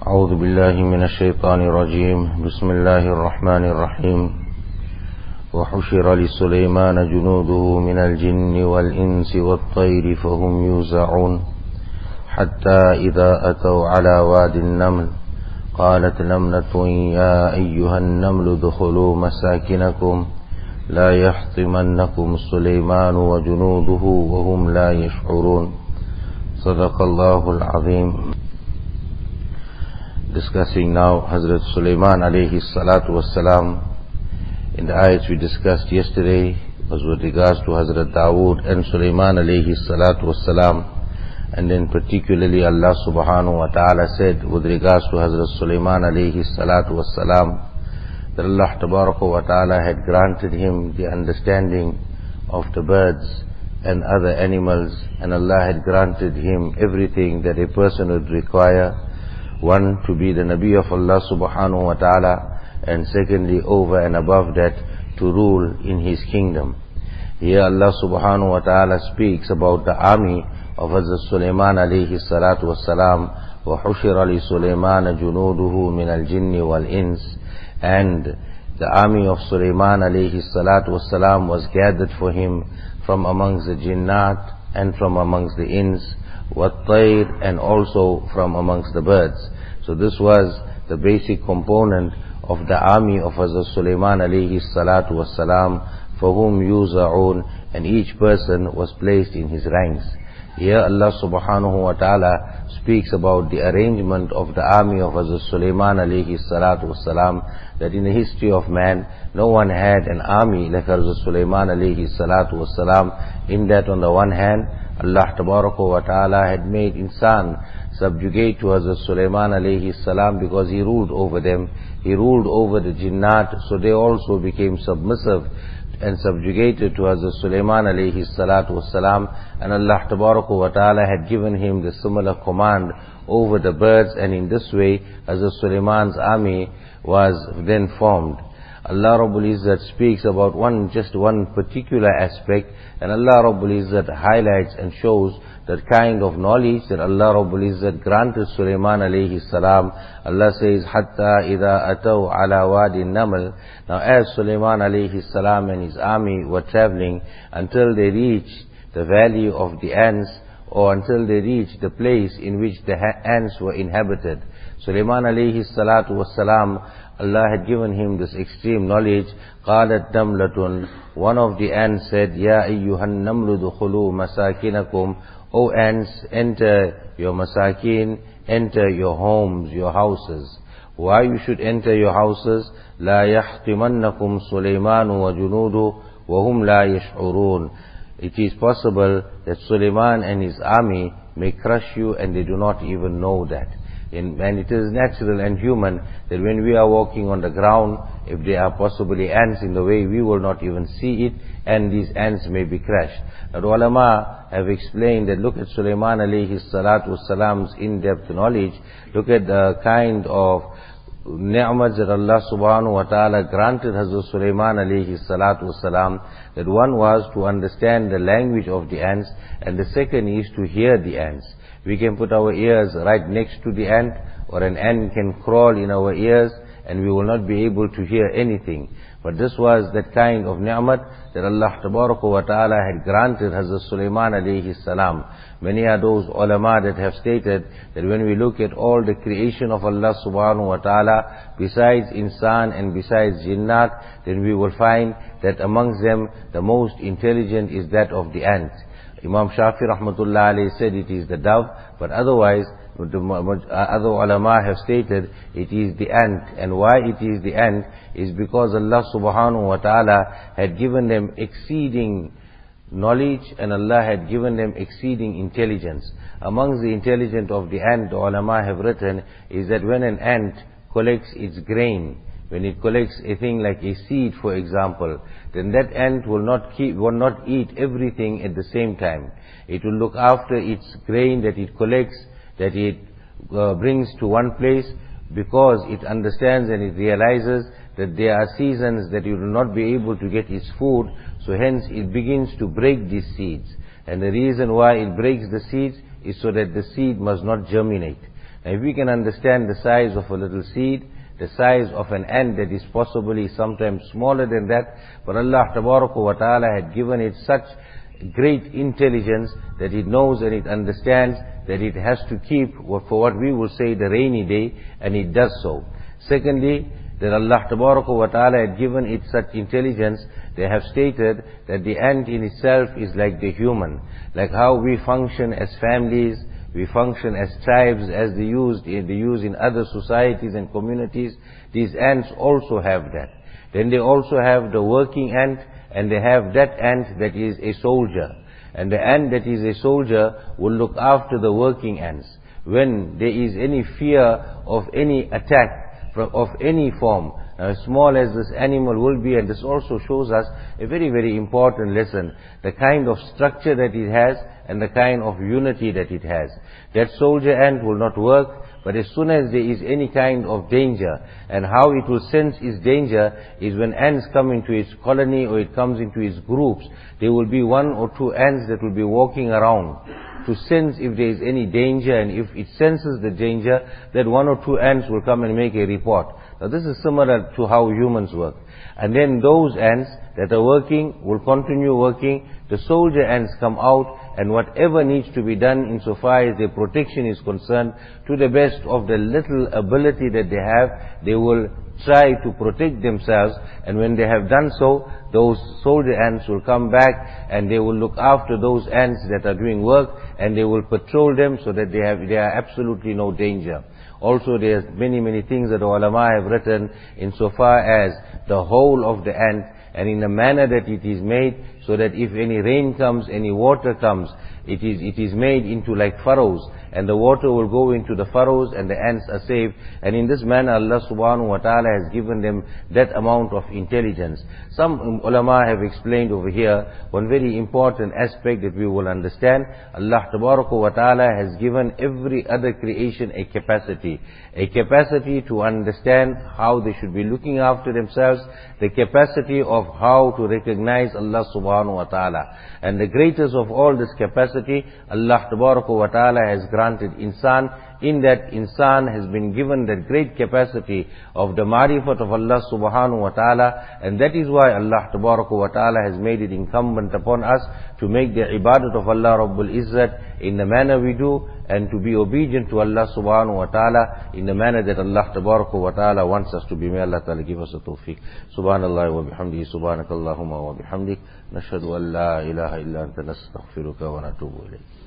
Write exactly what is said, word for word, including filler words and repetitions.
أعوذ بالله من الشيطان الرجيم بسم الله الرحمن الرحيم وحشر لسليمان جنوده من الجن والإنس والطير فهم يوزعون حتى إذا أتوا على واد النمل قالت نملة يا أيها النمل ادخلوا مساكنكم لا يحطمنكم سليمان وجنوده وهم لا يشعرون صدق الله العظيم. Discussing now Hazrat Sulaiman alayhi salatu wassalam. In the ayats we discussed yesterday was with regards to Hazrat Dawood and Sulaiman alayhi salatu wassalam. And then particularly Allah subhanahu wa ta'ala said with regards to Hazrat Sulaiman alayhi salatu wassalam that Allah tabaraka wa ta'ala had granted him the understanding of the birds and other animals, and Allah had granted him everything that a person would require. One, to be the Nabi of Allah subhanahu wa ta'ala, and secondly, over and above that, to rule in His kingdom. Here Allah subhanahu wa ta'ala speaks about the army of Hazrat Sulaiman alayhi salatu wassalam, وَحُشِرَ لِسُلَيْمَانَ جُنُودُهُ مِنَ الْجِنِّ وَالْإِنسِ. And the army of Sulaiman alayhi salatu wassalam was gathered for him from amongst the jinnat and from amongst the ins, وَالطَّيْرِ, and also from amongst the birds. So this was the basic component of the army of Hazrat Sulaiman alayhi salatu wassalam, for whom yuza'un, and each person was placed in his ranks. Here Allah subhanahu wa ta'ala speaks about the arrangement of the army of Hazrat Sulaiman alayhi salatu wassalam, that in the history of man, no one had an army like Hazrat Sulaiman alayhi salatu wassalam, in that on the one hand, Allah tabaraka wa ta'ala had made insan subjugate to Hazrat Sulaiman alayhi salam because he ruled over them. He ruled over the jinnat, so they also became submissive and subjugated to Hazrat Sulaiman alayhi salatu wassalam, and Allah tabaraka wa ta'ala had given him the similar command over the birds, and in this way Hazrat Sulaiman's army was then formed. Allah Rabbul Izzat speaks about one, just one particular aspect, and Allah Rabbul Izzat highlights and shows that kind of knowledge that Allah Rabbul Izzat granted Sulaiman alayhi salam. Allah says, Hatta idha ataw ala wadi namal. Now as Sulaiman alayhi salam and his army were traveling until they reached the valley of the ants, or until they reached the place in which the ants were inhabited. Sulaiman alayhi salatu wassalam, Allah had given him this extreme knowledge. قالت نملة, one of the ants said, Ya ayyuhan namlu dukhulu masakinakum, O ants, enter your masakin, enter your homes, your houses. Why you should enter your houses? لا يحطمنكم سليمان وجنوده وهم لا يشعرون. It is possible that Sulaiman and his army may crush you and they do not even know that. In, and it is natural and human that when we are walking on the ground, if there are possibly ants in the way, we will not even see it, and these ants may be crushed. Now the ulama have explained that look at Sulaiman alayhi salatu wassalam's in-depth knowledge, look at the kind of ni'mat that Allah subhanahu wa ta'ala granted Hazrat Sulaiman alayhi salatu wassalam, that one was to understand the language of the ants, and the second is to hear the ants. We can put our ears right next to the ant, or an ant can crawl in our ears, and we will not be able to hear anything. But this was that kind of ni'mat that Allah tabaraka wa ta'ala had granted Hazrat Sulaiman alayhi salam. Many are those ulama that have stated that when we look at all the creation of Allah subhanahu wa ta'ala, besides insan and besides jinnat, then we will find that amongst them the most intelligent is that of the ant. Imam Shafi rahmatullah alayhi said it is the dove, but otherwise the other ulama have stated it is the ant. And why it is the ant is because Allah subhanahu wa ta'ala had given them exceeding knowledge, and Allah had given them exceeding intelligence. Amongst the intelligence of the ant, the ulama have written, is that when an ant collects its grain, when it collects a thing like a seed, for example, then that ant will not keep, will not eat everything at the same time. It will look after its grain that it collects, that it uh, brings to one place, because it understands and it realizes that there are seasons that it will not be able to get its food, so hence it begins to break these seeds. And the reason why it breaks the seeds is so that the seed must not germinate. And if we can understand the size of a little seed, the size of an ant that is possibly sometimes smaller than that, but Allah Tabaraka wa Ta'ala had given it such great intelligence that it knows and it understands that it has to keep for what we will say the rainy day, and it does so. Secondly, that Allah Tabaraka wa Ta'ala had given it such intelligence, they have stated that the ant in itself is like the human. Like how we function as families, we function as tribes, as they used they use in other societies and communities, these ants also have that. Then they also have the working ant, and they have that ant that is a soldier. And the ant that is a soldier will look after the working ants. When there is any fear of any attack, of any form, as small as this animal will be, and this also shows us a very, very important lesson, the kind of structure that it has and the kind of unity that it has. That soldier ant will not work, but as soon as there is any kind of danger, and how it will sense its danger is when ants come into its colony or it comes into its groups, there will be one or two ants that will be walking around to sense if there is any danger, and if it senses the danger, that one or two ants will come and make a report. Now this is similar to how humans work. And then those ants that are working will continue working. The soldier ants come out, and whatever needs to be done insofar as their protection is concerned, to the best of the little ability that they have, they will try to protect themselves. And when they have done so, those soldier ants will come back and they will look after those ants that are doing work, and they will patrol them so that they have there are absolutely no danger. Also, there's many, many things that the ulama have written insofar as the whole of the ant, and in a manner that it is made, so that if any rain comes, any water comes, it is it is made into like furrows, and the water will go into the furrows and the ants are saved. And in this manner Allah subhanahu wa ta'ala has given them that amount of intelligence. Some ulama have explained over here one very important aspect that we will understand. Allah tabaraka wa ta'ala has given every other creation a capacity. A capacity to understand how they should be looking after themselves, the capacity of how to recognize Allah subhanahu wa ta'ala. And the greatest of all this capacity, Allah tabaraka wa ta'ala has granted insan, in that insan has been given that great capacity of the marifat of Allah subhanahu wa ta'ala, and that is why Allah tabaraka wa ta'ala has made it incumbent upon us to make the ibadat of Allah Rabbul Izzat in the manner we do, and to be obedient to Allah subhanahu wa ta'ala in the manner that Allah tabaraka wa ta'ala wants us to be. May Allah ta'ala give us a tawfiq. Subhanallah wa bihamdihi, subhanakallahumma wa bihamdik, nashhadu an la ilaha illa anta nastaghfiruka wa natubu ilayk.